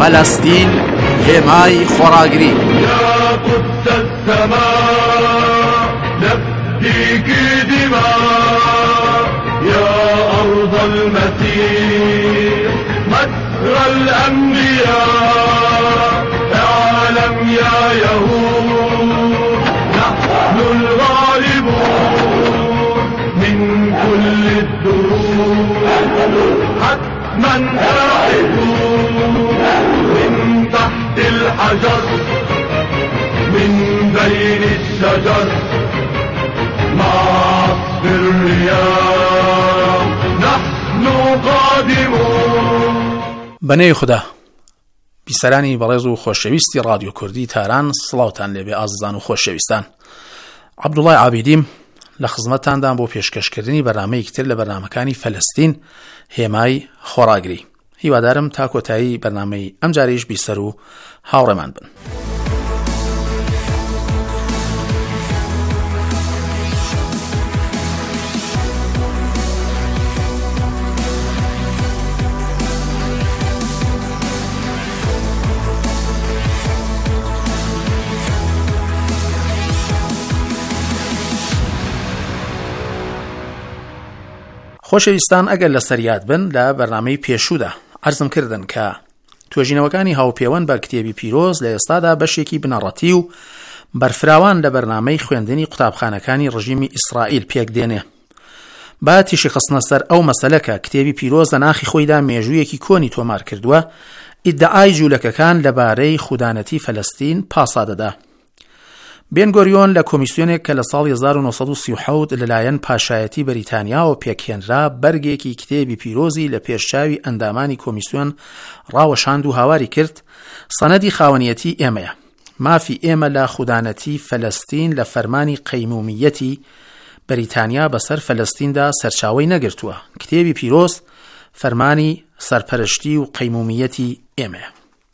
فەلەستین هێمای خۆڕاگری. نفديك دماء يا أرض المسيح مجرى الأنبياء اعلم يا يهود نحن الغالبون من كل الدروب حتما آخذون من تحت الحجر من بين الشجر مع عصف الرياح نحن قادمون. بەنێوی خوددا بیسەرانی بەڕێز و خۆشەویستی رادیۆ کوردی تاران، سڵاوتان لێبێ ئازیزان و خۆشەویستان. عەبدوڵای عابیدیم لە خزمەتتاندان بۆ پێشکەشکردنی بەرنامەیەکی تر لە بەرنامەکانی فەلەستین هێمای خۆڕاگری. هیوادارم تا کۆتایی بەرنامەی ئەم جاریش بیسەر و هاوڕێمان بن. خۆشەویستان، ئەگەر لە سەریات بن لە بەرنامەی پێشوودا عەرزم کردن کە توێژینەوەکانی هاوپەیوەند بە کتێبی پیرۆز لە ئێستادا بەشێکی بنەڕەتی و بەرفراوان لە بەرنامەی خوێندنی قوتابخانەکانی ڕژیمی ئیسرائیل پێک دێنێ. با تیشی خستنە سەر ئەو مەسەلەکە کتێبی پیرۆز لە ناخی خۆیدا مێژوویەکی کۆنی تۆمار کردووە، ئیدعای جوولەکەکان لەبارەی خودانەتی فەلەستین پاسا دەدا. بێن گۆریۆن لە کۆمیسیۆنێک کە لە ساڵی 1937 لەلایەن پاشایەتی بەریتانیاوە پێکهێنرا بەرگێکی کتێبی پیرۆزی لە پێشچاوی ئەندامانی کۆمیسیۆن ڕاوەشاند و هاواری کرد. سەنەدی خاوەنیەتی ئێمەیە. مافی ئێمە لە خودانەتی فەلەستین لە فەرمانی قەیمومیەتی بەریتانیا بەسەر فەلەستیندا سەرچاوەی نەگرتووە. کتێبی پیرۆز فەرمانی سەرپەرشتی و قەیمومیەتی ئێمەیە.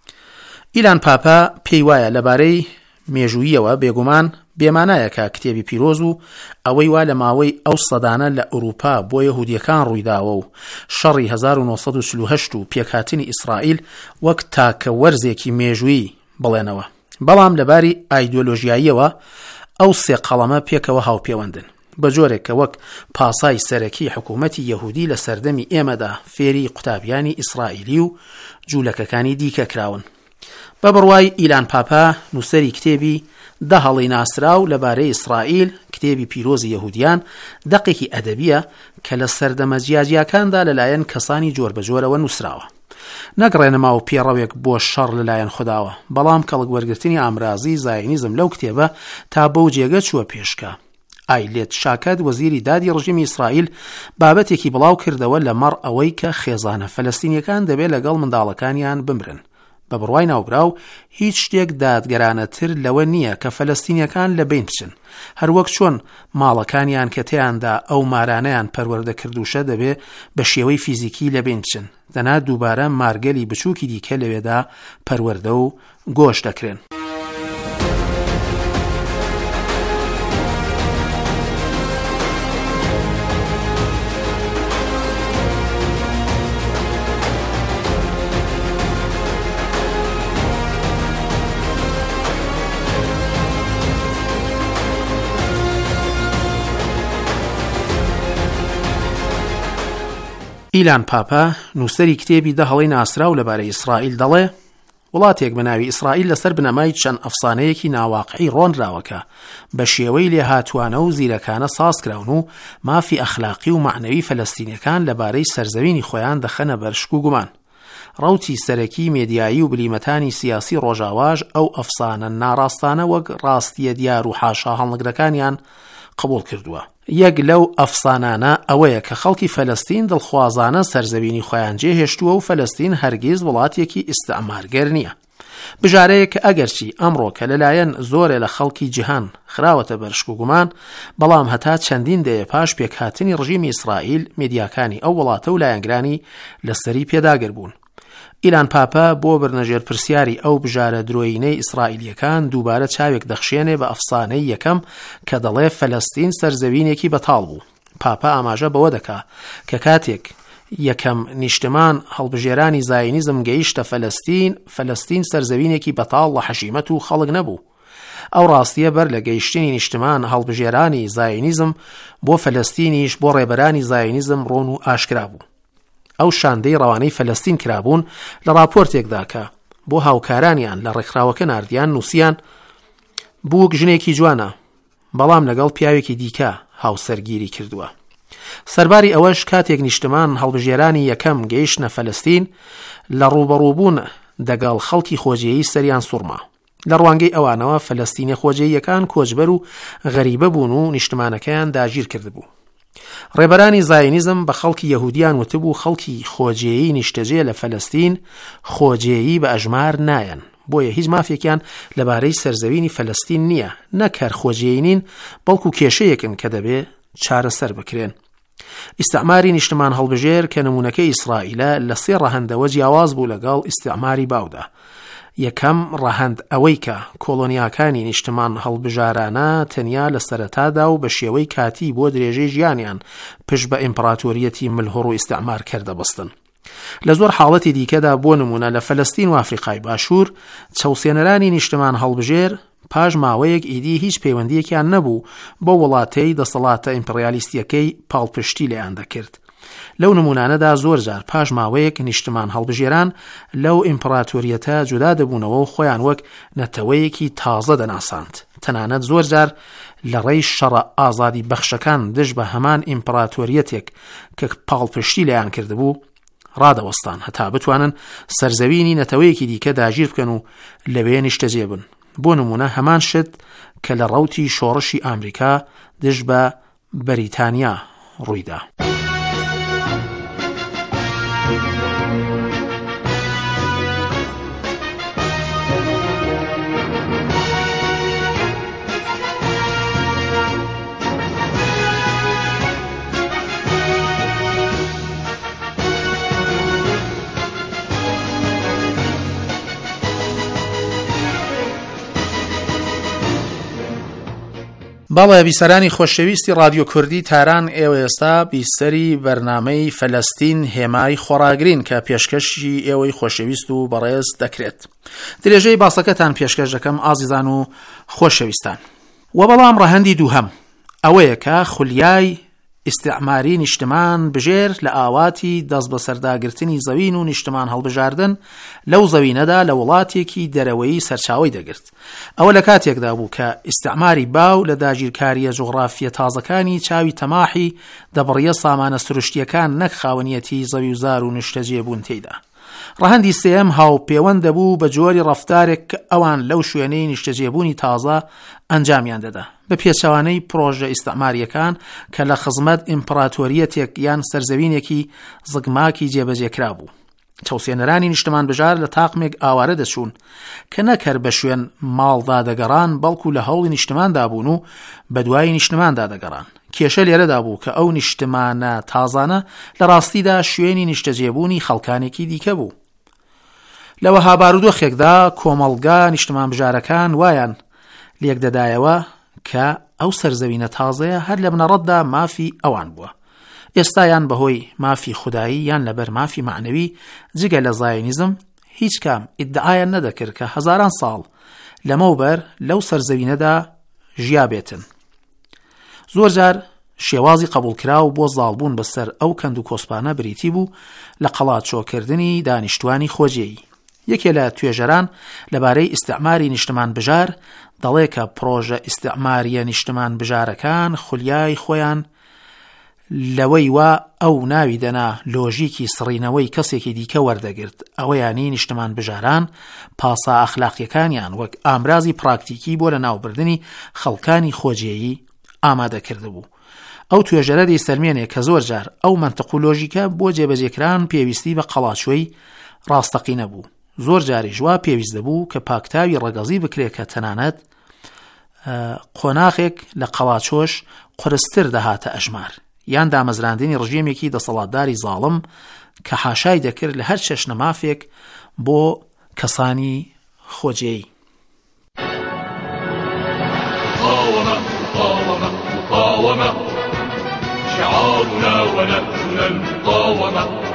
ئیلان پاپا پێی وایە لەبارەی مێژوویەوە بێگومان بێمانایە کە کتێبی پیرۆز و ئەوەی وا لە ماوەی ئەو سەدانە لە ئوروپا بۆ یەهودیەکان ڕوویداوە و شەڕی 1948 و پێکهاتنی ئیسرائیل وەک تاکە وەرزێکی مێژووی بڵێنەوە. بەڵام لەباری ئایدۆلۆژیاییەوە ئەو سێ قەڵەمە پێکەوە هاوپێوەندن بە جۆرێک کە وەک پاسای سەرەکی حکوومەتی یەهودی لە سەردەمی ئێمەدا فێری قوتابیانی ئیسرائیلی و جوولەکەکانی دیکە کراون. بە بڕوای ئیلان پاپا نووسەری کتێبی دە هەڵی ناسراو لەبارەی ئیسرائیل، کتێبی پیرۆزی یەهودیان، دەقێکی ئەدەبیە کە لە سەردەمە جیاجیاکاندا لەلایەن کەسانی جۆر بەجۆرەوە نووسراوە. نەگڕێنەما و پێڕەوێک بۆ شەڕ لەلایەن خودداوە، بەڵام کەڵک وەرگرتنی ئامرازی زاینیزم لەو کتێبە تا بەو جێگە چووە پێشکە. ئایلێت شاکەت وەزیری دادی ڕژیمی ئیسرائیل بابەتێکی بڵاو کردەوە لەمەڕ ئەوەی کە خێزانە فەلەستینیەکان دەبێت لەگەڵ منداڵەکانیان بمرن. بە بڕوای ناوبراو هیچ شتێک دادگەرانەتر لەوە نییە کە فەلەستینیەکان لە بین بچن، هەروەک چۆن ماڵەکانیان کە تیاندا ئەو مارانەیان پەروەردە کردوشە دەبێ بە شێوەی فیزیکی لە بین بچن، دەنا دووبارە مارگەلی بچووکی دیکە لەوێدا پەروەردە و گۆش دەکرێن. ئیلان پاپا نووسەری کتێبی دە هەڵەی ناسراو لەبارەی ئیسرائیل دەڵێ وڵاتێک بەناوی ئیسرائیل لەسەر بنەمای چەند ئەفسانەیەکی ناواقعی ڕۆنراوەکە بە شێوەی لێهاتوانە و زیرەکانە سازکراون و مافی ئەخلاقی و معنەوی فەلەستینیەکان لەبارەی سەرزەوینی خۆیان دەخەنە بەرشک و گومان. ڕەوتی سەرەکی مێدیایی و بلیمەتانی سیاسی ڕۆژاواژ ئەو ئەفسانە ناڕاستانە وەک ڕاستیە دیار و حاشا هەڵنەگرەکانیان قبول کردووە. یەک لەو ئەفسانانە ئەوەیە کە خەڵکی فەلەستین دڵخوازانە سەرزەوینی خۆیان جێهێشتووە و فەلەستین هەرگیز وڵاتێکی ئیستعمارگەر نییە. بژارەیە کە ئەگەرچی ئەمڕۆ کە لەلایەن زۆرێ لە خەڵکی جیهان خراوەتە بەرشک و گومان، بەڵام هەتا چەندین دەیە پاش پێکهاتنی ڕژیمی ئیسرائیل مێدیاکانی ئەو وڵاتە و لایەنگرانی لەسەری پێداگەر بوون. ئیلان پاپا بۆ بەرنەژێر پرسیاری ئەو بژارە درۆینەی ئیسرائیلیەکان دووبارە چاوێک دەخشێنێ بە ئەفسانەی یەکەم کە دەڵێ فەلەستین سەرزەوینێکی بەتاڵ بوو. پاپا ئاماژە بەوە دەکا کە کاتێک یەکەم نیشتمان هەڵبژێرانی زاینیزم گەیشتە فەلەستین سەرزەوینێکی بەتاڵ لە حەشیمەت و خەڵک نەبوو. ئەو ڕاستیە بەر لە گەیشتنی نیشتمان هەڵبژێرانی زاینیزم بۆ فەلەستینیش بۆ ڕێبەرانی زاینیزم ڕۆن و ئاشکرا بوو. ئەو شاندەی ڕەوانەی فەلەستین کرابوون لە راپۆرتێکدا کە بۆ هاوکارانیان لە ڕێکخراوەکە ناردیان نووسیان بووک ژنێکی جوانە بەڵام لەگەڵ پیاوێکی دیکە هاوسەرگیری کردووە. سەرباری ئەوەش کاتێک نیشتمان هەڵبژێرانی یەکەم گەیشتنە فەلەستین لە ڕوبەڕووبوون دەگەڵ خەڵکی خۆجیەیی سەریان سوڕما. لە ڕوانگەی ئەوانەوە فەلەستینی خۆجیەییەکان کۆچبەر و غەریبە بوون و نیشتمانەکەیان داگیر کردبوو. ڕێبەرانی زاینیزم بە خەڵکی یەهودیان وتبوو خەڵکی خۆجیەیی نیشتەجێ لە فەلەستین خۆجیەیی بە ئەژمار نایەن، بۆیە هیچ مافێکیان لەبارەی سەرزەوینی فەلەستین نییە، نەکەر خۆجیەیی نین بەڵکو کێشەیەکن کە دەبێ چارەسەر بکرێن. ئیستعماری نیشتمان هەڵبژێر کە نمونەکەی ئیسرائیلە لە 3 ڕەهەندەوە جیاواز بوو لەگەڵ ئیستعماری باودا. یەکەم ڕەهەند ئەوەی کە کۆلۆنیاکانی نیشتمان هەڵبژارانە تەنیا لە سەرەتادا و بە شێوەی کاتی بۆ درێژەی ژیانیان پشت بە ئیمپراتۆریەتی ملهوڕ و ئیستعمارکەر دەبەستن. لە زۆر حاڵەتی دیکەدا بۆ نمونە لە فەلەستین و ئافریقای باشوور چەوسێنەرانی نیشتمان هەڵبژێر پاش ماوەیەک ئیدی هیچ پەیوەندیەکیان نەبوو بۆ وڵاتەی دەسەڵاتە ئیمپریالیستیەکەی پاڵپشتی لێیان دەکرد. لەو نمونانەدا زۆر جار پاش ماوەیەک نیشتمان هەڵبژێران لەو ئیمپراتۆریەتە جودا دەبوونەوە و خۆیان وەک نەتەوەیەکی تازە دەناساند. تەنانەت زۆر جار لە ڕێی شەڕە ئازادی بەخشەکان دژ بە هەمان ئیمپراتۆریەتێک کە پاڵپشتی لێیان کردبوو ڕادەوەستان هەتا بتوانن سەرزەوینی نەتەوەیەکی دیکە داگیر بکەن و لەوێ نیشتەجێ بن. بۆ نمونە هەمان شت کە لە ڕەوتی شۆڕشی ئامریکا دژ بە بەریتانیا ڕوویدا. باڵێ بیسەرانی خۆشەویستی رادیۆ کوردی تاران، ئێوە ئێستا بیسەری بەرنامەی فەلەستین هێمای خۆراگرین کە پێشکەشی ئێوەی خۆشەویست و بەڕێز دەکرێت. درێژەی باسەکەتان پێشکەش دەکەم ئازیزان و خۆشەویستان. و بەڵام ڕەهەندی دووهەم ئەوەیە کە خولیای ئیستعماری نیشتمان بژێر لە ئاواتی دەست بە سەرداگرتنی زەوین و نیشتمان هەڵبژاردن لەو زەوینەدا لە وڵاتێکی دەرەوەیی سەرچاوی دەگرت. ئەوە لە کاتێکدا بوو کە ئیستعماری باو لە داگیرکاریە جوغرافیە تازەکانی چاوی تەماحی دەبڕیە سامانە سروشتیەکان نەک خاوەنیەتی زەوی و زار و نیشتەجێ بوون تێیدا. ڕەهەندی سێم هاوپەیوەند دەبوو بە جۆری ڕەفتارێک کە ئەوان لەو شوێنەی نیشتەجێبوونی تازە ئەنجامیان دەدا بە پێچەوانەی پرۆژە ئیستعماریەکان کە لە خزمەت ئیمپراتۆریەتێک یان سەرزەوینێکی زگماکی جێبەجێکرا بوو. چەوسێنەرانی نیشتمان بژار لە تاقمێک ئاوارە دەچوون کە نەکەر بە شوێن ماڵدا دەگەڕان بەڵکو لە هەوڵی نیشتماندا بوون و بە دوای نیشتماندا دەگەڕان. کێشە لێرەدا بوو کە ئەو نیشتمانە تازانە لە ڕاستیدا شوێنی نیشتەجێبوونی خەڵکانێکی دیکە بوو. لەوە هابارودۆخێکدا کۆمەڵگا نیشتمان بژارەکان وایان لێک دەدایەوە کە ئەو سەرزەوینە تازەیە هەر لە بنەڕەتدا مافی ئەوان بووە. ئێستایان بەهۆی مافی خودایی یان لەبەر مافی معنەوی جگە لە زاینیزم هیچ کام ئیدعایان نەدەکرد کە هەزاران ساڵ لەمەوبەر لەو سەرزەوینەدا ژیا بێتن. زۆر جار شێوازی قبولکراو بۆ زاڵبوون بەسەر ئەو کەند و کۆسپانە بریتی بوو لە قەڵاتچۆکردنی دانیشتوانی خۆجێیی. یەکێ لە توێژەران لەبارەی ئیستعماری نیشتمان بژار دەڵێ کە پرۆژە ئیستعماریە نیشتمان بژارەکان خولیای خۆیان لەوەی وا ئەو ناوی دەنا لۆژیکی سڕینەوەی کەسێکی دیکە وەردەگرت. ئەوەیانی نیشتمان بژاران پاسا ئەخلاقیەکانیان وەک ئامرازی پراکتیکی بۆ لە ناوبردنی خەڵکانی خۆجێیی ئامادەکرد بوو. ئەو توێژەرە دەیسەلمێنێ کە زۆر جار ئەو مەنتیق و لۆژیکە بۆ جێبەجێکران پێویستی بە قەڵاچۆی ڕاستەقینە بوو. زۆر جاریش وا پێویست دەبوو کە پاکتاوی ڕەگەزی بکرێت کە تەنانەت قۆناغێک لە قەڵاچۆش قورستر دەهاتە ئەژمار یان دامەزراندنی ڕژێمێکی دەسەڵاتداری زاڵم کە حاشای دەکرد لە هەر چەشنە مافێک بۆ کەسانی خۆجێی. مقاومة شعارنا ونحن المقاومة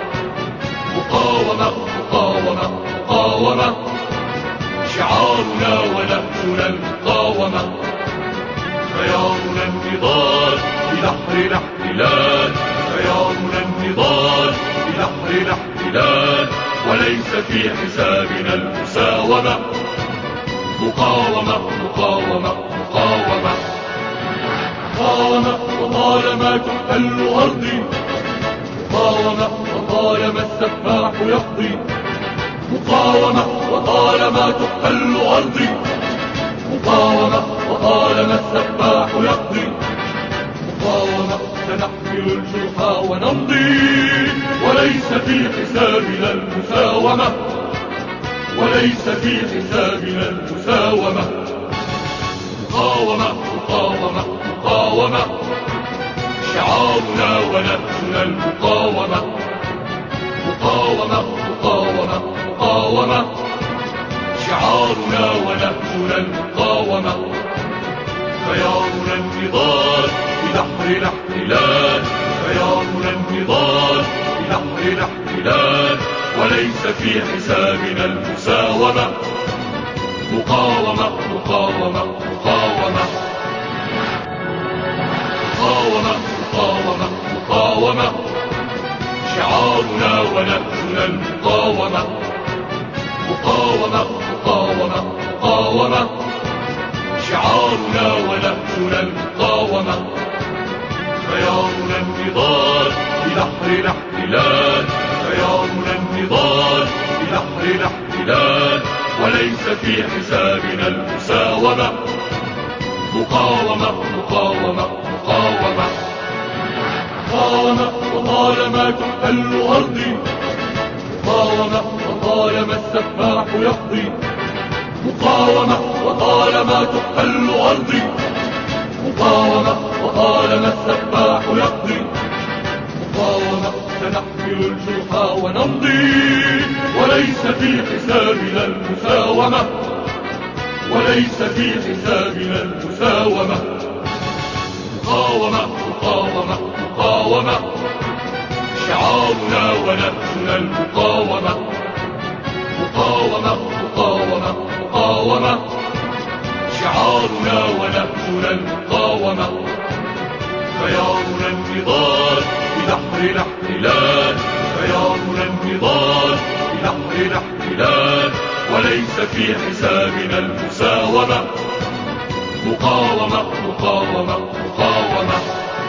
ونبذل المقاومة، خيارنا النضال ببحر الاحتلال، خيارنا النضال ببحر الاحتلال، وليس في حسابنا المساومة. مقاومة مقاومة مقاومة مقاومة، وطالما تحتل أرضي، مقاومة وطالما السفاح يقضي، مقاومة وطالما تحتل أرضي، مقاومة وطالما السفاح يقضي، مقاومة سنحمل الجرحى ونمضي، وليس في حسابنا المساومة، وليس في حسابنا المساومة. مقاومة مقاومة مقاومة، شعارنا ونهجنا المقاومة، مقاومة مقاومة مقاومة، شعارنا ونهجنا المقاومة، خيارنا النضال ببحر الاحتلال، خيارنا النضال ببحر الاحتلال، وليس في حسابنا المساومة. مقاومة مقاومة مقاومة مقاومة مقاومة مقاومة، شعارنا ونهجنا المقاومة، مقاومة مقاومة مقاومة، شعارنا ونهجنا المقاومة، خيارنا النضال ببحر الاحتلال، خيارنا النضال ببحر الاحتلال، وليس في حسابنا المساومة. مقاومة مقاومة مقاومة مقاومة، وطالما تحتل أرضي، مقاومة وطالما السفاح يقضي، مقاومة وطالما تحتل أرضي، مقاومة وطالما السفاح يقضي، مقاومة سنحمل الجرحى ونمضي، وليس في حسابنا المساومة، وليس في حسابنا المساومة. مقاومة مقاومة مقاومة، شعارنا ونهجنا المقاومة، مقاومة مقاومة مقاومة، شعارنا ونهجنا المقاومة، خيارنا النضال ببحر الاحتلال، خيارنا النضال ببحر الاحتلال، وليس في حسابنا المساومة. مقاومة مقاومة مقاومة.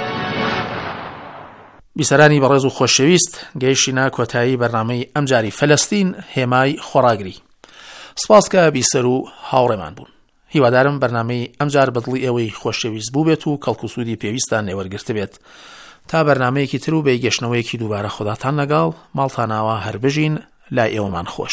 بیسەرانی بەڕێز و خۆشەویست، گەیشتینە کۆتایی بەرنامەی ئەمجاری فەلەستین هێمای خۆراگری. سپاس کە بیسەر و هاوڕێمان بوون. هیوادارم بەرنامەی ئەمجار بەدڵی ئێوەی خۆشەویست بوو بێت و کەڵکوسوودی پێویستان نێوەرگرت بێت. تا بەرنامەیەکی تر و بەیگەشتنەوەیەکی دووبارە خوداتان لەگەڵ، ماڵتاناوە هەر بژین، لای ئێوەمان خۆش.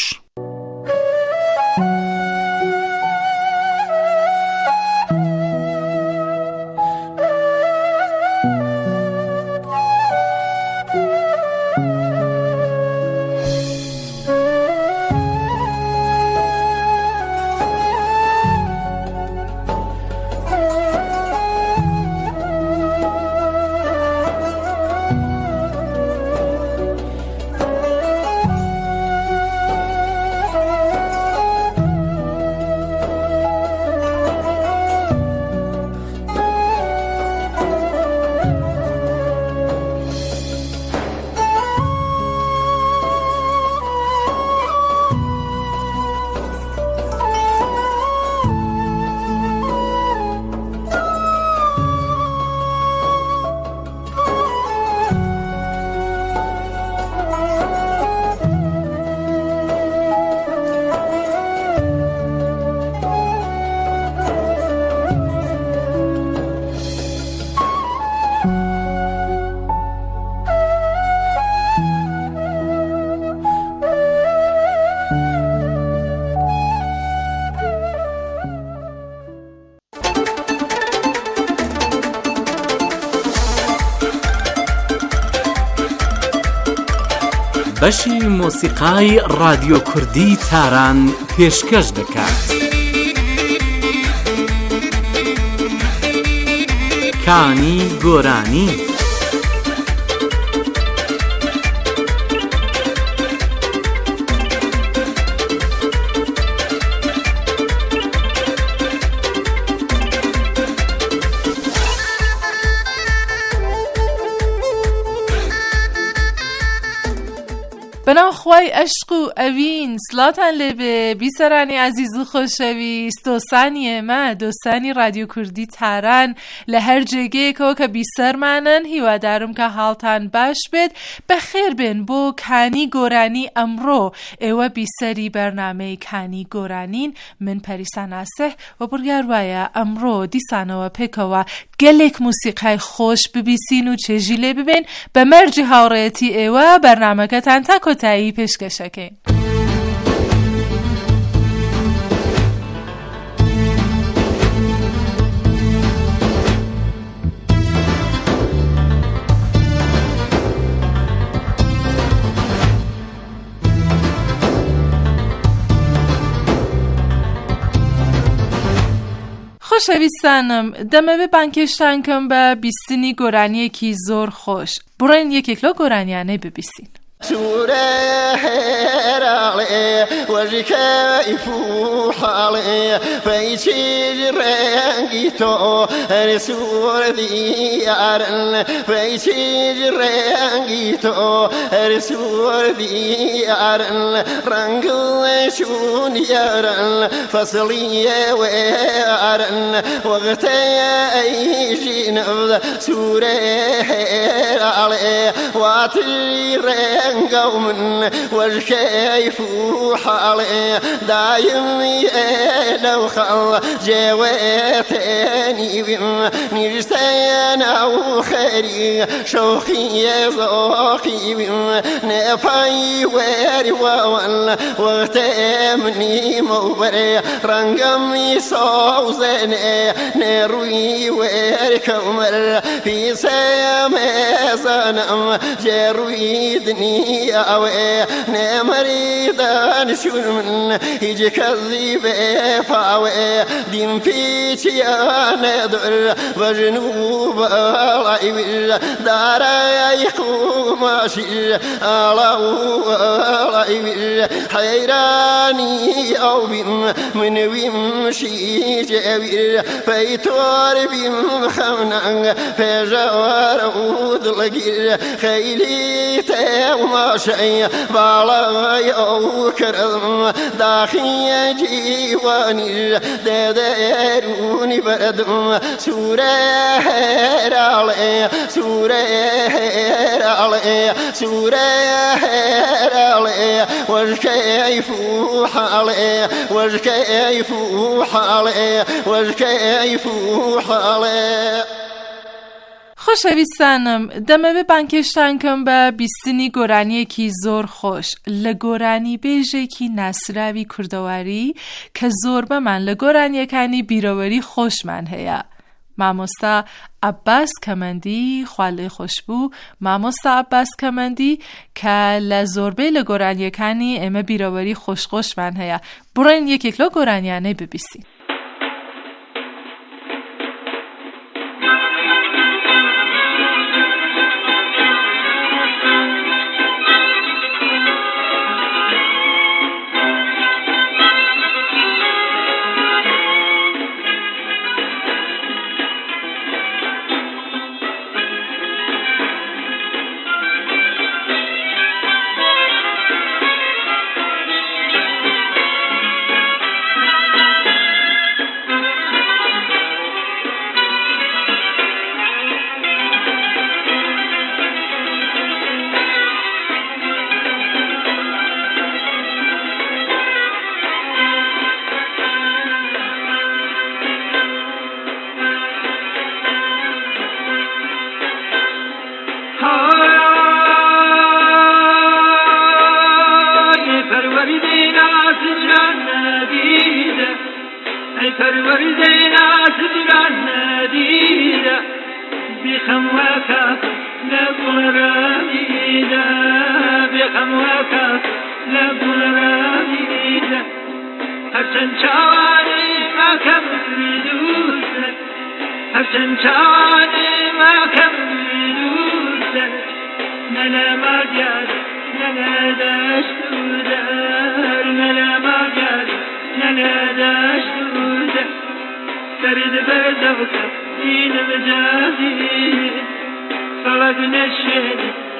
بەشی مۆسیقای رادیۆ کوردی تاران پێشکەش دەکات. کانی گۆرانی. بنام خوای عشق و اوین سلاتن لبه بیسرانی عزیز و خوشویست دوستانی ما دوستانی رادیو کردی تران لهر جگه که بیسر منن هیوا دارم که حالتان باش بید بخیر بین بو کانی گورانی امرو ایوه بیسری برنامه کانی گورانین من پریسان اسه و برگر ویا امرو دیسانو پکوا گلک موسیقی خوش ببیسین و چجیله ببین به مرج هاوریتی ایوه برنامه که تن تک و تایی پیشکشکین. خوشویستانم دمه به بانکشتن کم به بیستینی گورانی کی زور خوش برین یک کلو گورانیانه ببیستین سوره هراله وجهك فوحاله فيشي رنگي تو رسول ديارن فيشي رنگي تو رسول ديارن رنگ شون يارن فصلي وارن وقت ايجي نبض سوره هراله واتي قوم والكيف حالي دايم لو خل جواتني نجتين أو خيري شوخي ذوقي نفاي واري وان وغتمني موبري رنقمي صوزني نروي واري كمر في سيامي صنم جروي دني أوي نمريضان شون من يجي كذب فاوي دين فيك يا ندر وجنوب العيب دار يقوم ماشي على العيب حيراني أو بيم من بيمشي جبير فيتوار بيم خمنا فجوار ودلقير خيلي وما شيء بالا يوكرم داخي جيواني داروني بردم سورة هرالي سورة هرالي سورة هرالي والكيف حالي والكيف حالي والكيف حالي خوشویستانم دمه به بانکشتن کم به بیستینی گورانی کی زور خوش لگورانی بیجه کی نصراوی کردواری که زور به من لگورانی کنی بیروری خوش من هیا ماموستا عباس کمندی خاله خوشبو ماموستا عباس کمندی که لزوربه لگورانی کنی امه بیروری خوش من هیا برین یک کلو گورانیانه ببیسین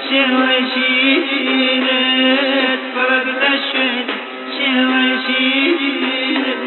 شوشينت فرق الشوين شوشينت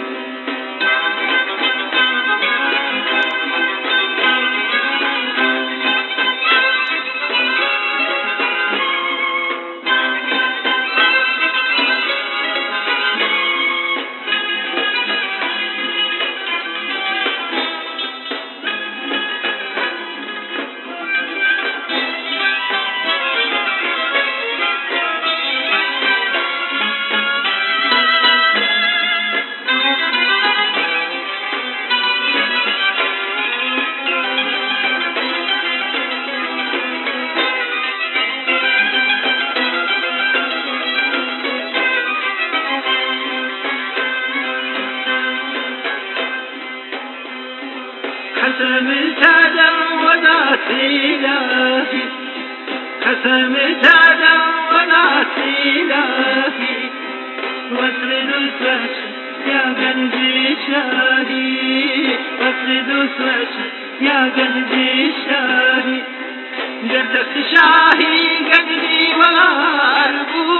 قسمت آدم وناسي لافي قسمت آدم وناسي لافي واسرد وسوش يا قلبي شاري واسرد وسوش يا قلبي شاري جرتك شاهي قلبي وغاربو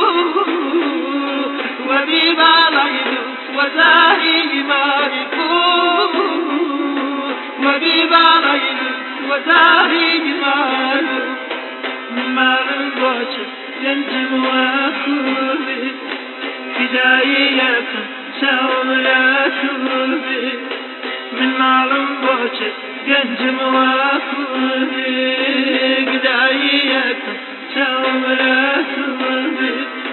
وبيبا ليدوس وزاهي ماركو وبيبا ليدوس وزاهي ماركو مال البوشة ينجم وأخوبي بداية شاولاتوبي من مال البوشة ينجم وأخوبي بداية شاولاتوبي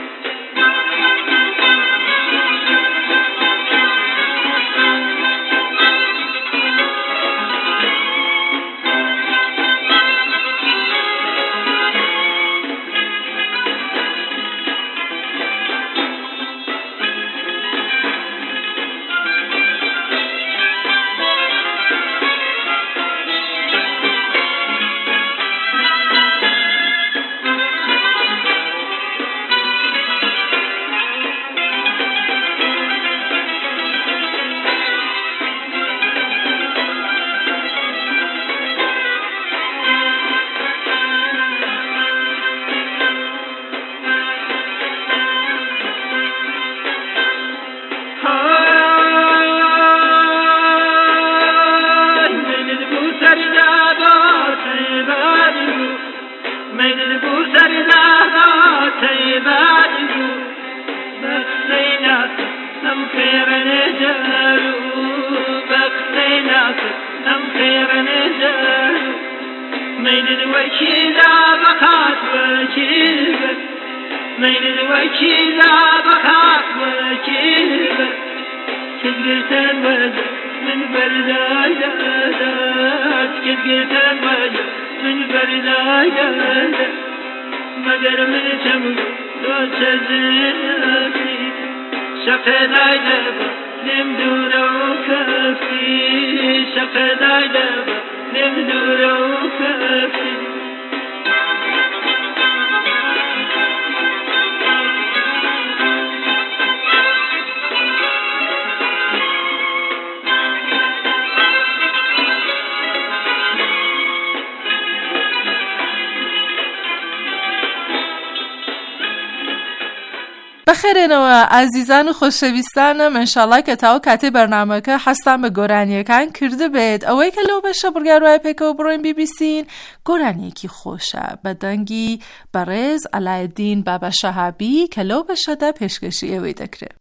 بخێرێنەوە ئازیزان و خۆشەویستانم ئینشاڵڵا کە تاو کاتێ بەرنامەکە حەستان بە گۆرانیەکان کرده بێت ئەوەی کە لەو بەشە بڕیاروای پێکەوە بڕۆین بیبیسین گۆرانیەکی خۆشە بە دەنگی بەڕێز ئەلایەدین بابا شەهابی کە لەو بەشەدا پێشکەشی ئێوەی دەکرێت.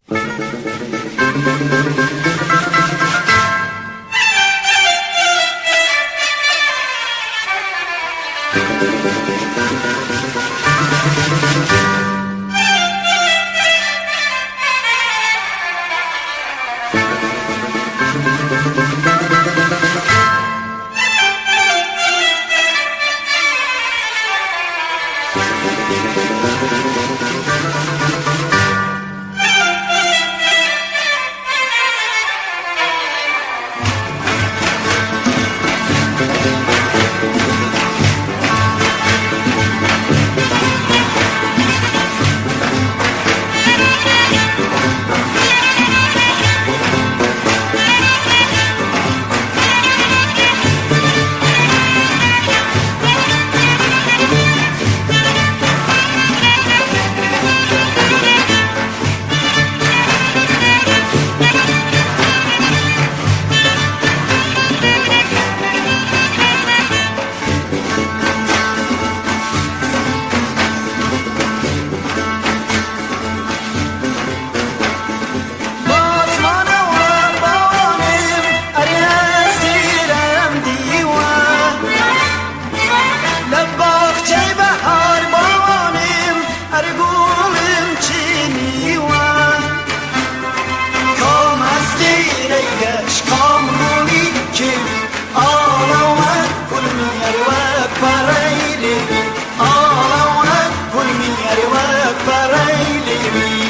فريلي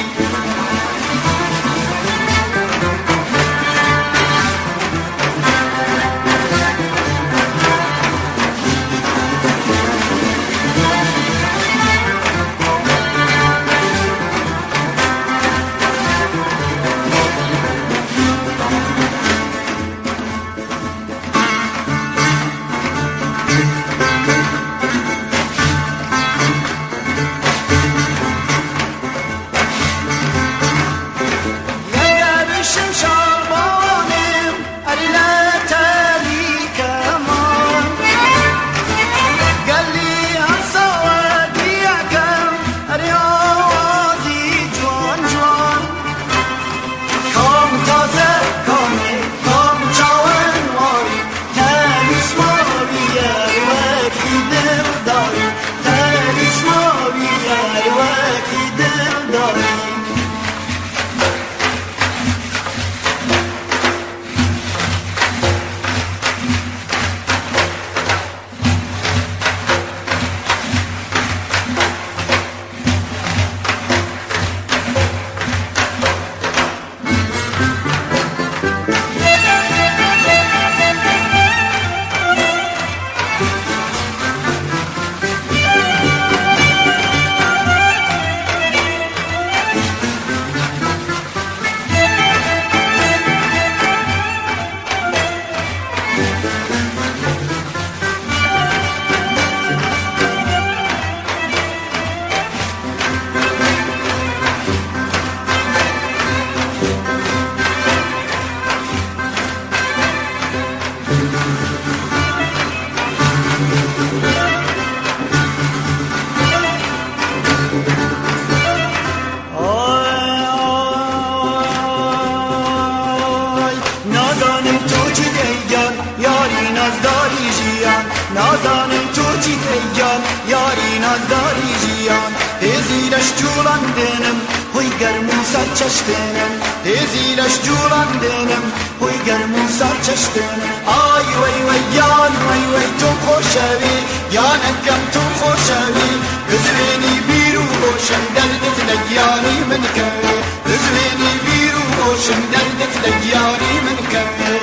نازانم تو چی دیان یاری نازداری جیان هزیلش جولان دنم هوی گرمو سر چشتنم هزیلش جولان دنم هوی گرمو سر چشتنم آی وی وی یان وی وی تو خوشوی یانکم تو خوشوی بزوینی بیرو روشن دردت لگیانی من کوی بزوینی بیرو روشن دردت لگیانی من کوی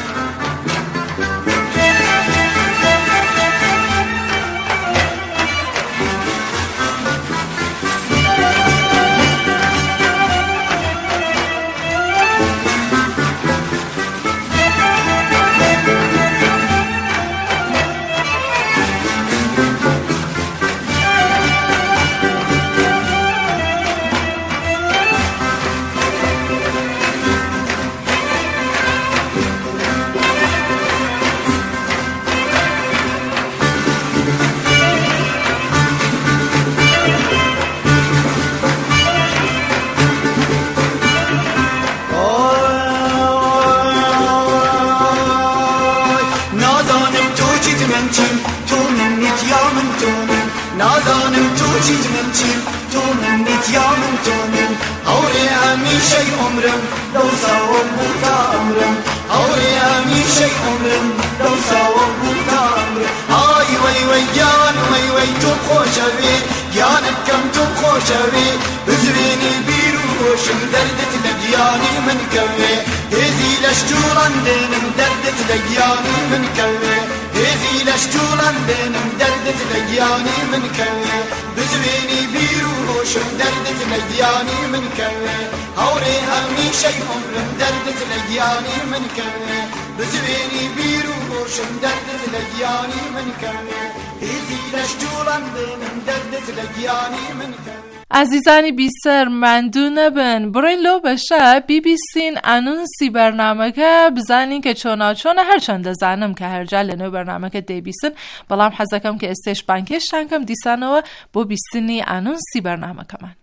نازانم تو چیز من چیم تو من نیت یا من تو من هوری همیشه عمرم لو ساوم بودا عمرم هوری همیشه عمرم لو ساوم بودا عمرم آی وی وی یان وی وی تو خوشوی یانکم تو خوشوی بزوینی بیرو روشن دردت لگیانی من کوی هزیلش جولان دنم دردت لگیانی من کوی هزیلش جولان دنم دردت لگیانی من کوی بزوینی بیرو روشن دردت لگیانی من کوی هوری همیشه عمرم دردت لگیانی من کوی بزوینی بیرو روشن دردت لگیانی من کوی هزیلش جولان دنم دردت لگیانی من کوی عزیزانی بیسر مندونه بن برای لو بشه BBC انونسی برنامه که بزنین که چون هر چند زنم که هر جل نو برنامه که دی بیسن بلام حزکم که استش بانکش شنکم دیسانو با بیسنی انونسی برنامه کمان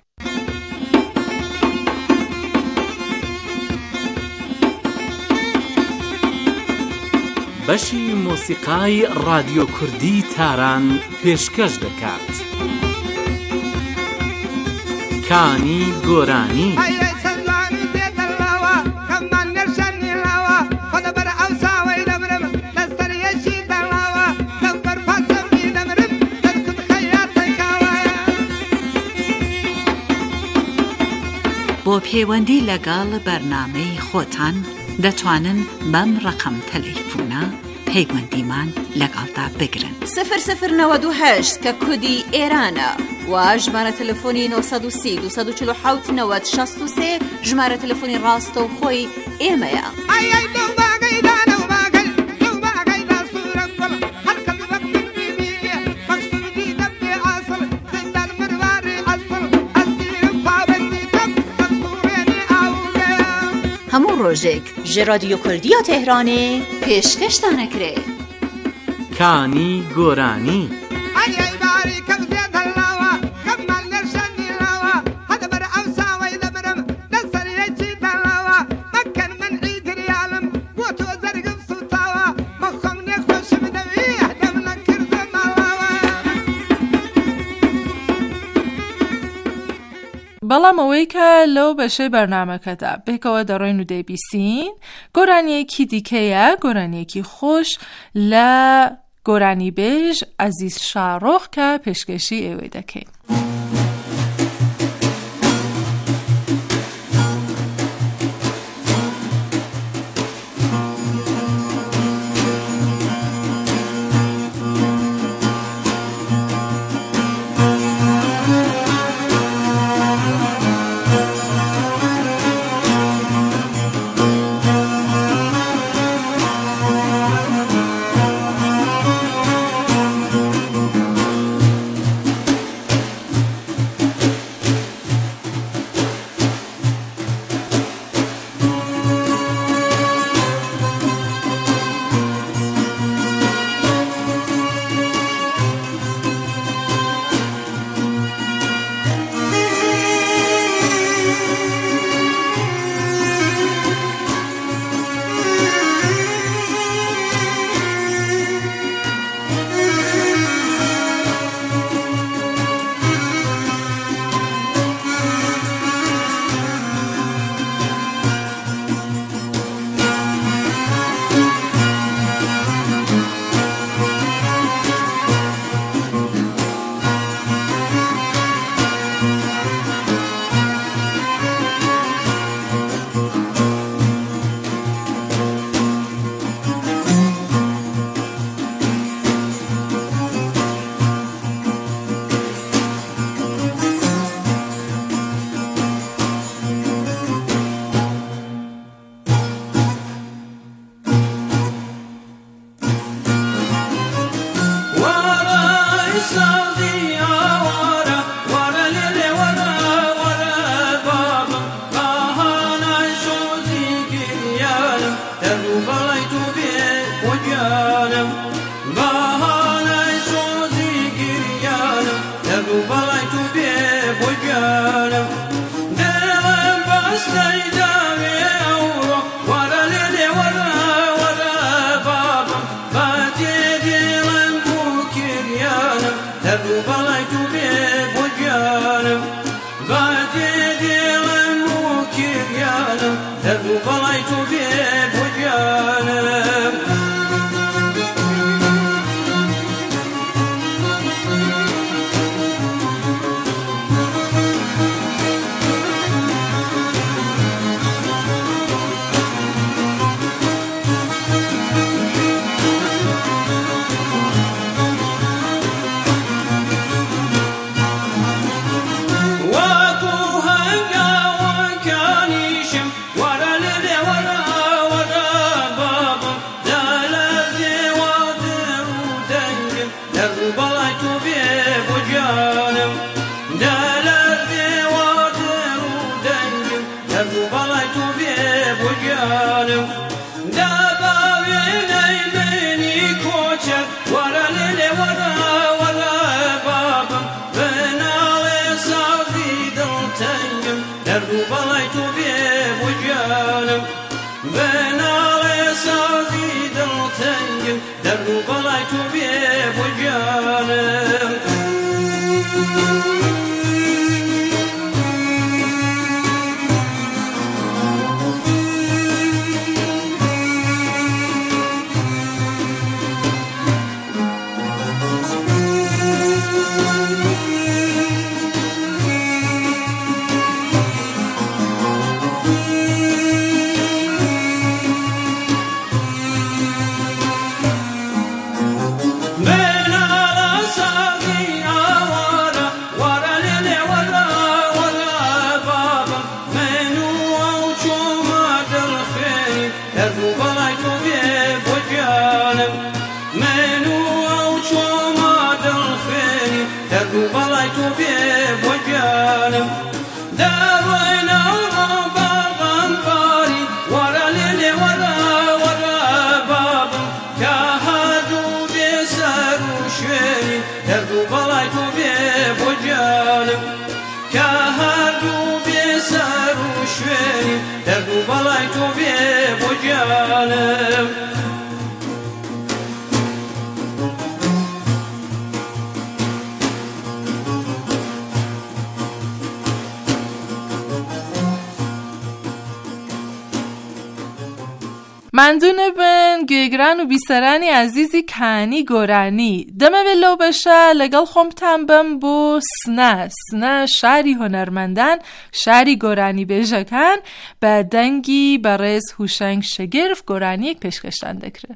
بەشی مۆسیقای رادیۆ کوردی تاران پێشکەش دەکات. کانی گۆرانی بۆ پەیوەندی لەگەڵ بەرنامەی خۆتان دەتوانن بەم ڕقم تەلەیفۆنە پەیوەندیمان لەگەڵدا بگرن 0098 کە کودی ئێرانە و ژمارە تەلەفۆنی 930 247 90 63 ژمارە تەلەفۆنی ڕاستەوخۆی ئێمەیە. هەموو ڕۆژێک ژێ رادیۆ کوردیە تێهرانێ پێشکەشتانەکرێ کانی گۆرانی. بەڵام ئەوەی کە لەو بەشەی بەرنامەکەدا بێکەوە دەڕۆین و دەیبیسین گۆرانیەکی دیکەیە، گۆرانیەکی خۆش لە گۆرانی بێژ عەزیز شارۆخ کە پێشکەشی ئێوەی دەکەین. جانم دروینا باغم باری ورا لیلی ورا بابم که هر دو به سر و شوی دردو بالای تو به بجانم که هر دو به سر و شوی دردو بالای تو به بجانم مندونه بن گوگران و بیسرانی عزیزی کانی گورانی دمه ولو بشه لگل خومتن بم بو سنه شعری هنرمندن شعری گورانی بجکن به دنگی برز هوشنگ شگرف گورانی یک پیشکشتن دکره.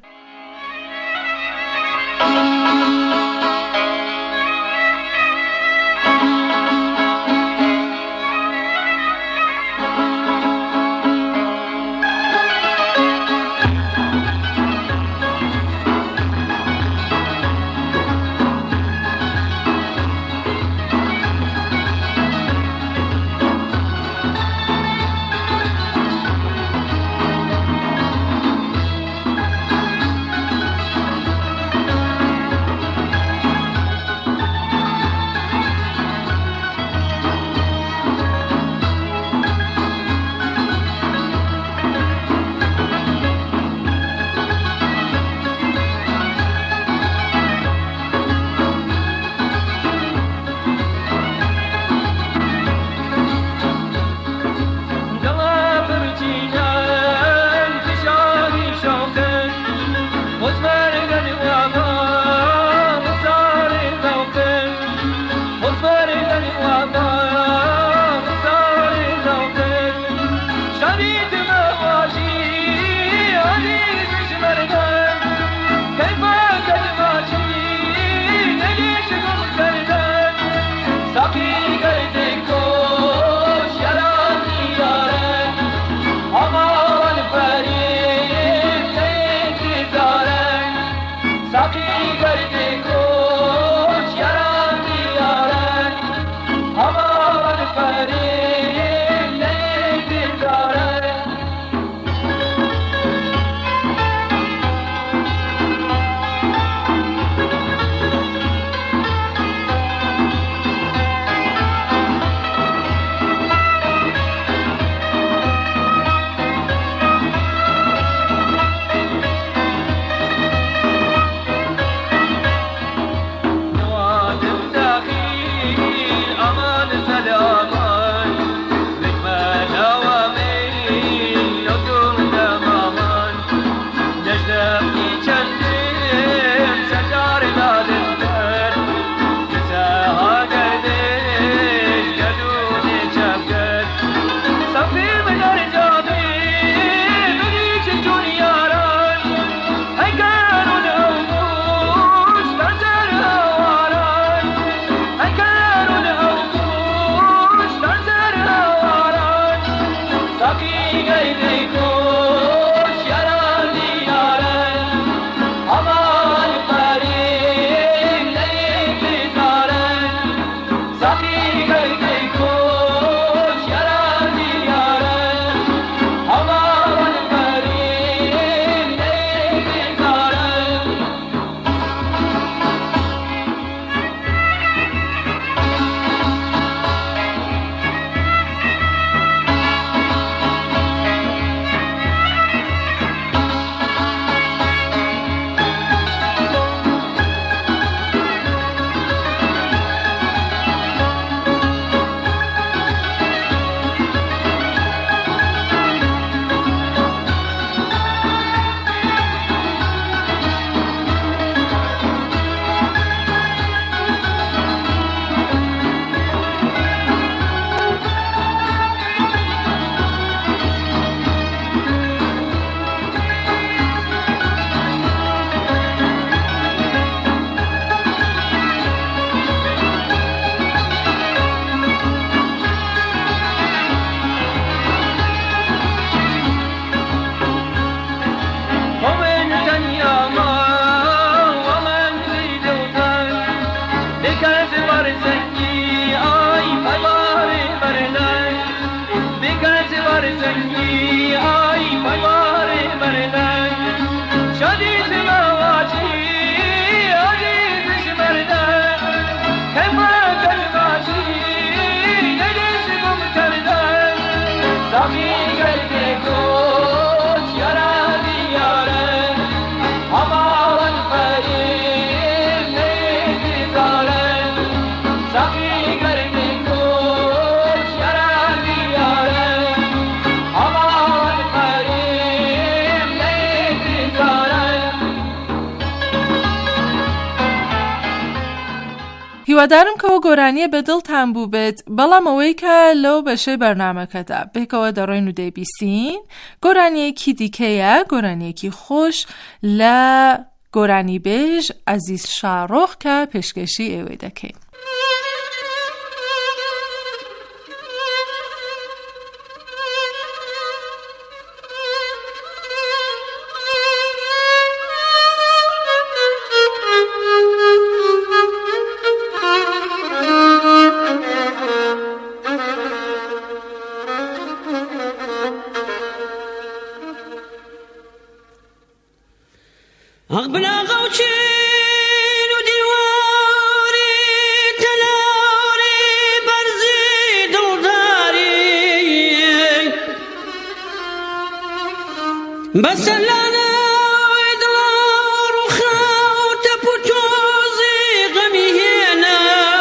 هیوادارم کەەوە گۆرانیە بە دڵتان بوو بێت بەڵام ئەوەی کە لەو بەشەی بەرنامەکەدا بێکەوە دەڕۆین و دەیبیسین گۆرانیەکی دیکەیە، گۆرانیەکی خۆش لە گۆرانی بێژ عەزیز شاڕۆخ کە پێشکەشی ئێوەی دەکەین. أقبل غوشين وديواري تناري برزي دلداري بس لنا ويدلار وخاوت بوتوزي غمي هنا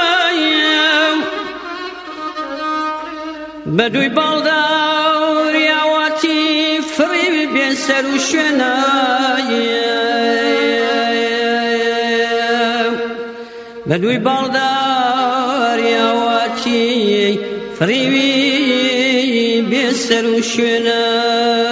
بدوي بالدار يا واتي فري بيسر وشناي بدوي بالدار يا واتي فريوي بيسر وشنا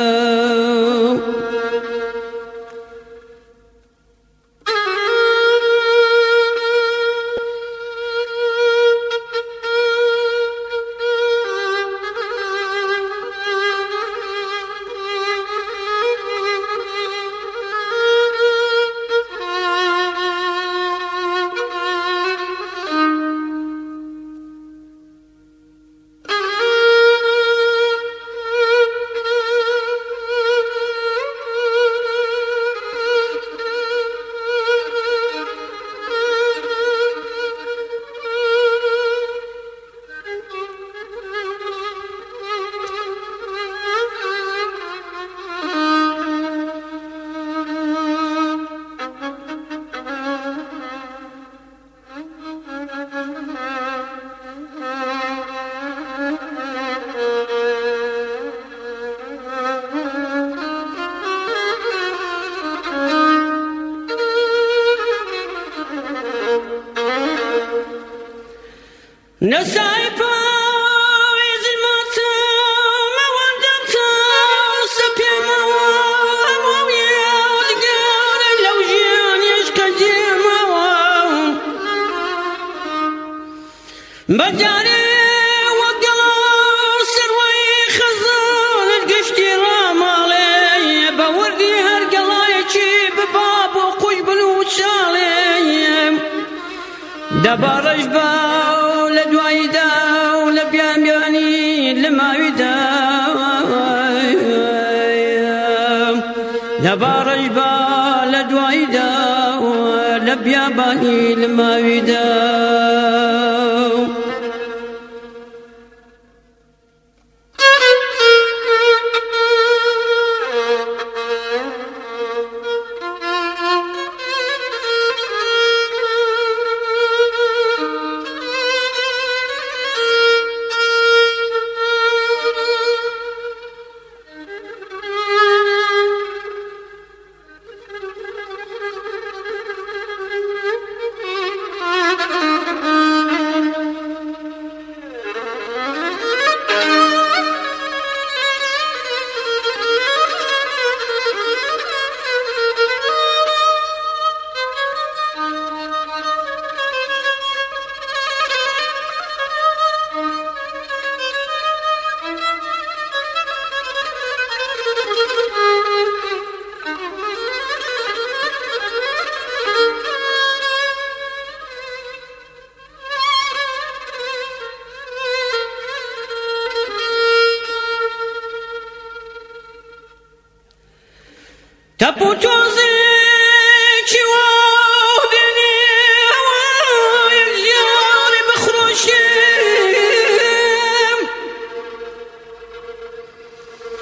نسايبا ويزي ماتا ما ودمتا وسبيا مويا ودقار لو جيان يشكا جيما بداري وقلا سروي خزان القشتي رامالي بوردي هرقلا يجيب باب وقوش بلو شالي دبارج لدوايدا ولبيام يعني لما يدا دبارج لدوايدا ولبيام يعني لما يدا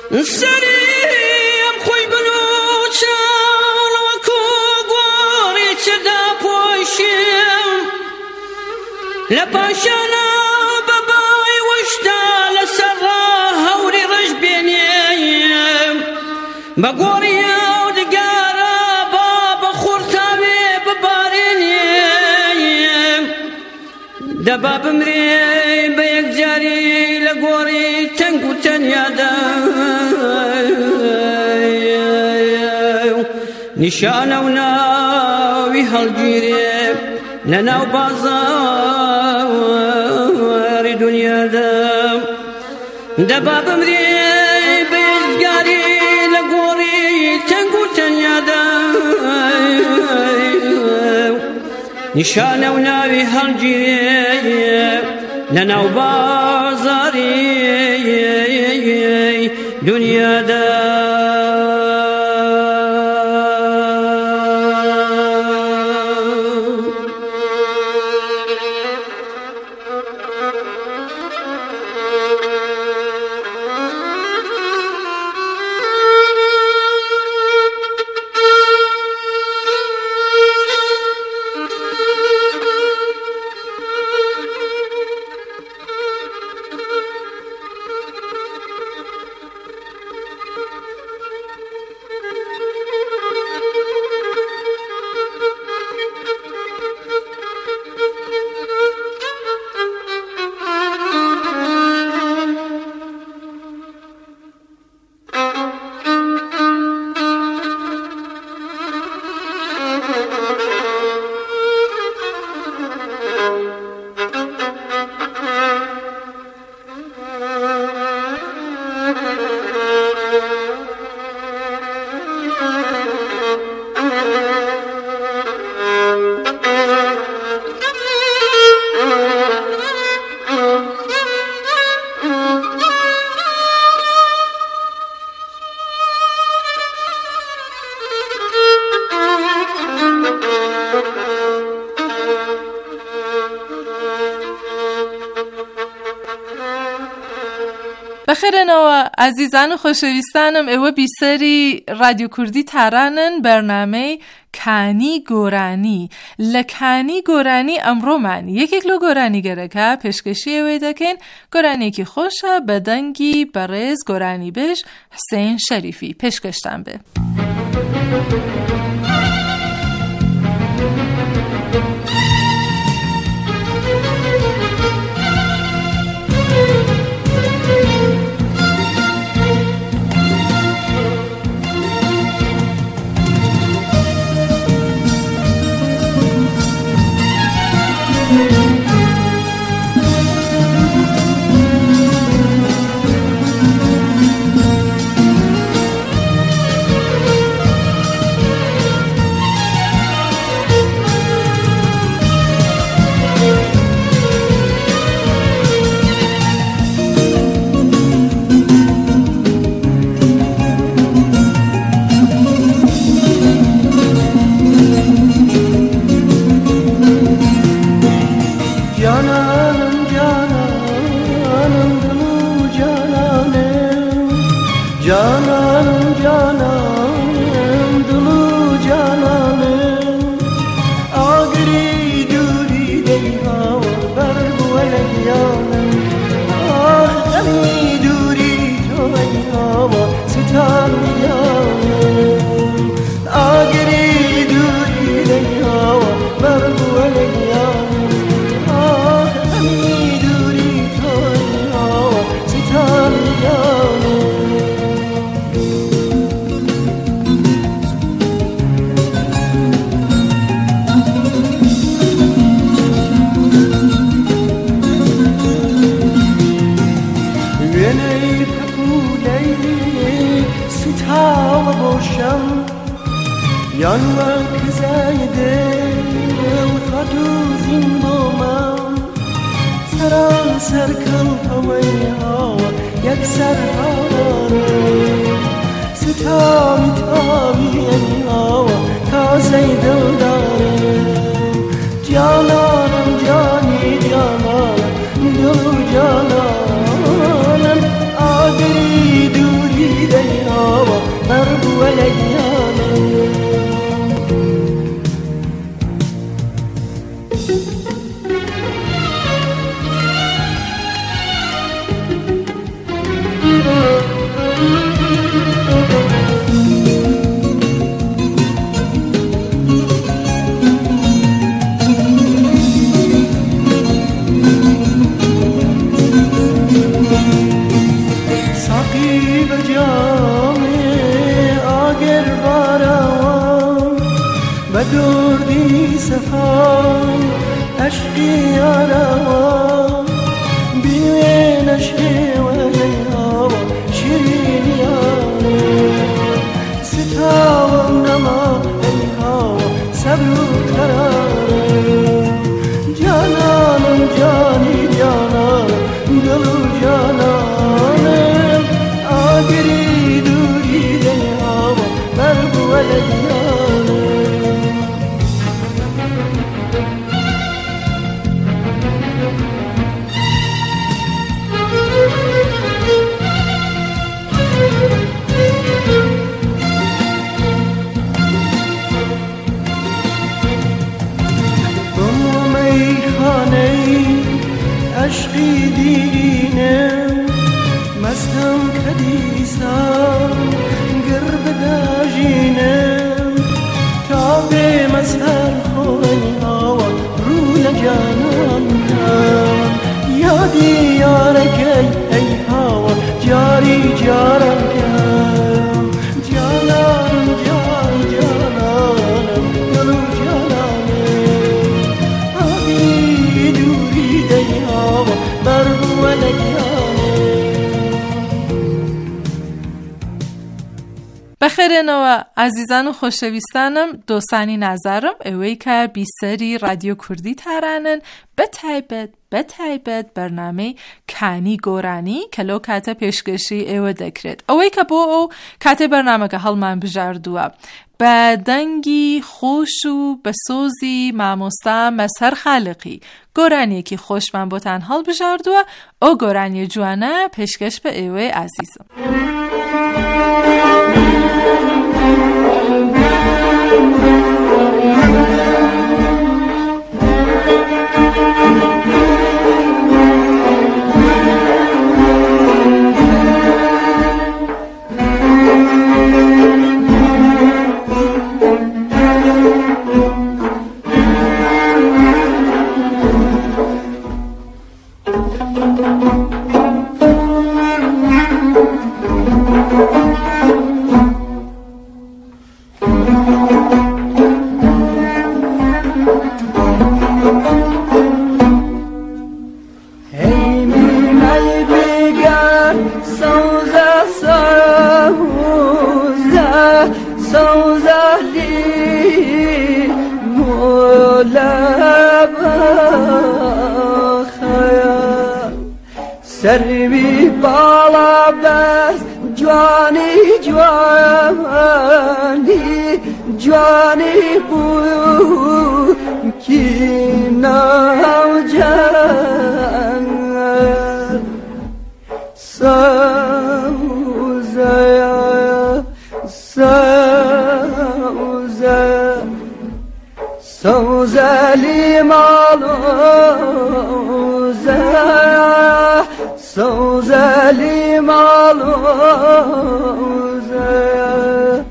سریم خوی بلوچان و کوگوری چدا پوشیم لپاشانا ببای وشتا لسر هوری رش بینیم بگوری او دگارا بابا خورتاوی ببارینیم دباب مری به یک جاری لگوری تنگو تنیادا نشانه و ناوی هلگیری لناو بازار دنیا دا دباب مری به یک جاری لگوری تنگو تنیادا نشانه و ناوی هلگیری لناو بازاری دنیا دا بخیرنەوە ئازیزان و خۆشەویستانم ئێوە بیسەری رادیۆ کوردی تارانن بەرنامەی کانی گۆرانی لە کانی گۆرانی ئەمڕۆمان یەکێک لە گۆرانیگەرەکە پێشکەشی ئەوەی دەکەین گۆرانێکی خۆشە بە دەنگی بەڕێز گۆرانی بێژ حسێن شەریفی پێشکەشتان بێ. دردی سفر عشقی یارا بیوه نشه و لیها شیرین یارا ستاوم نما ایها صبر و قرار جانانم جانی جانانم دلو جانانم آگری دوری دیها برگو و لیانم عشقی دیرینم مستم کدیسم گرب داجینم تا به مسهر خوی آوا رو لجانم یادی یارکی ای هوا جاری جارم کم جانانم جان جانانم دلو جانانم آبی دوری دی هوا برگو و بخێرێنەوە ئازیزان و خۆشەویستانم دۆسانی نازارم ئەوەی کە بیسەری رادیۆ کوردی تارانن بەتایبەت بەرنامەی کانی گۆرانی کە لەو کاتە پێشکەشی ئێوە دەکرێت ئەوەی کە بۆ ئەو کاتێ بەرنامەکە هەڵمان بژاردووە بە دەنگی خۆش و بە سۆزی مامۆستا مەسهەر خالقی گۆرانیەکی خۆشمان بۆتان هەڵبژاردووە ئەو گۆرانیە جوانە پێشکەش بە ئێوەی ئازیزم. سروی بالا بس جوانی جوانی جوانی بو کی ناو جان سوزا سوزا سوزا لیمالوزا سوزا لیمالوزا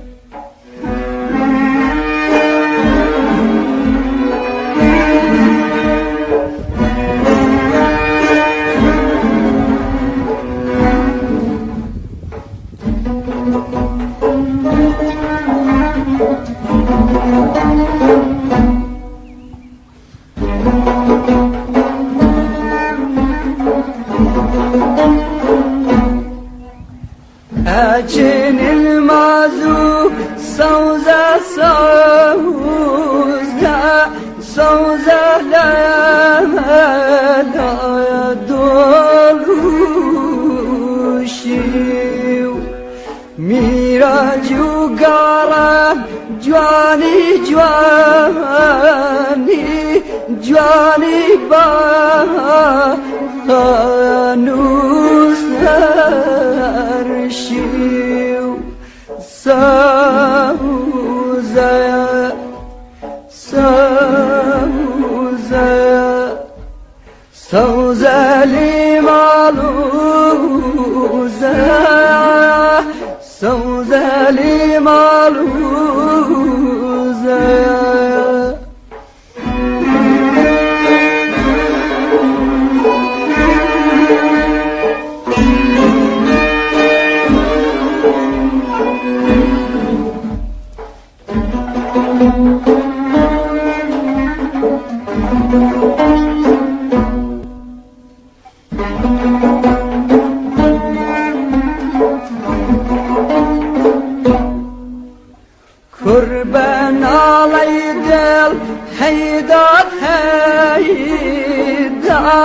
أجن المازو سوزا سوزا سوزا لا دولوشيو ميراجو قارا جواني جواني جواني بانوس هرشيو سوزا سوزا سوزا لمالوزا سوزا لمالوزا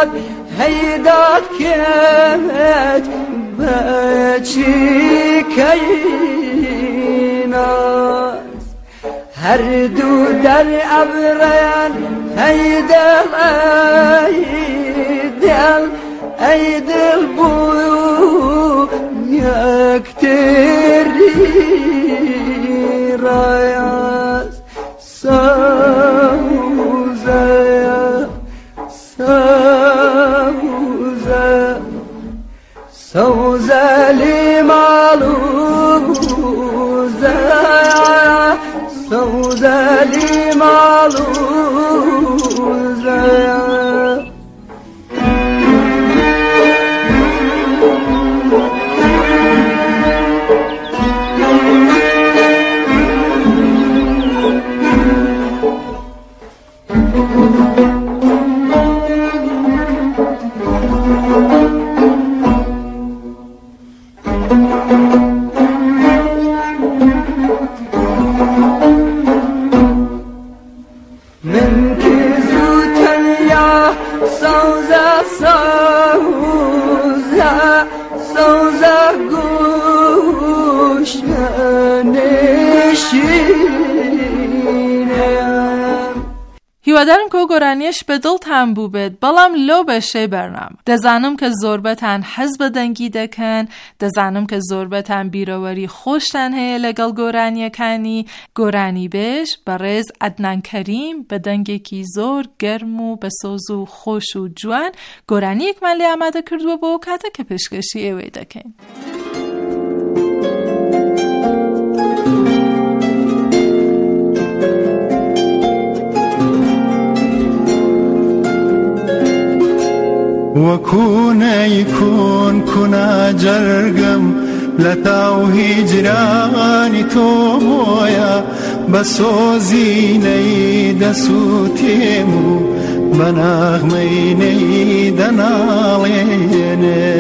داد هیداد کت بچی کیناس هر دو در ابران هیدل ایدل ایدل بو یکتری رایاس سوزه سوزه سوزه لیمالوزه سوزه لیمالوزه من كزوتن يا سوزا سوزا سوزا قوش نشينم هیوادارم که گۆرانیش به دڵتان بوو بێت بەڵام لەو بەشەی بەرنامە دەزانم کە زۆربەتان حەز بە دەنگی دەکەن دەزانم کە زۆربەتان بیرەوەری خۆشتان هەیە لەگەڵ گۆرانیەکانی گۆرانی بێژ بەڕێز عەدنان کەریم بە دەنگێکی زۆر گەرم و بە سۆز و خۆش و جوان گۆرانیەکمان لێ ئامادە کردووە بۆ کاتە کە پێشکەشی ئێوەی دەکەین. وكون يكون كنا جرقم لتاو هجراني تومويا بسوزيني دسوتيمو بناغميني دناليني